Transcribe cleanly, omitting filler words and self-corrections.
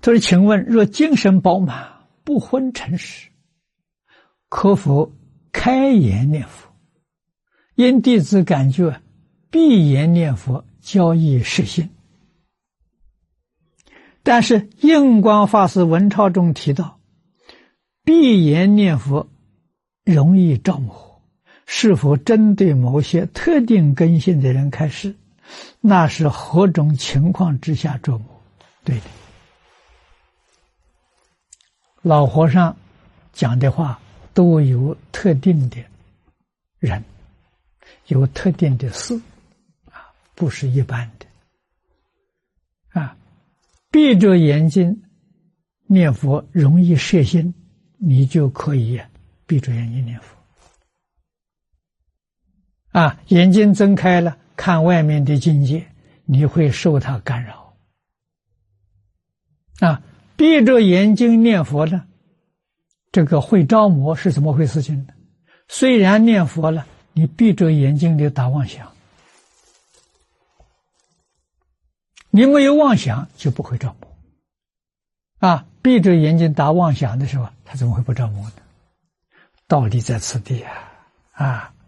他说：“请问，若精神饱满，不昏沉时，可否开眼念佛？因弟子感觉闭眼念佛较易实心。但是印光法师文钞中提到，闭眼念佛容易着魔，是否针对某些特定根性的人开示？那是何种情况之下着魔？”对的，老和尚讲的话都有特定的人，有特定的事啊，不是一般的啊。闭着眼睛念佛容易摄心，你就可以闭着眼睛念佛啊。眼睛睁开了，看外面的境界，你会受它干扰啊。闭着眼睛念佛呢，这个会着魔是怎么回事情呢？虽然念佛了，你闭着眼睛里打妄想，你没有妄想就不会着魔啊。闭着眼睛打妄想的时候，他怎么会不着魔呢？道理在此地啊。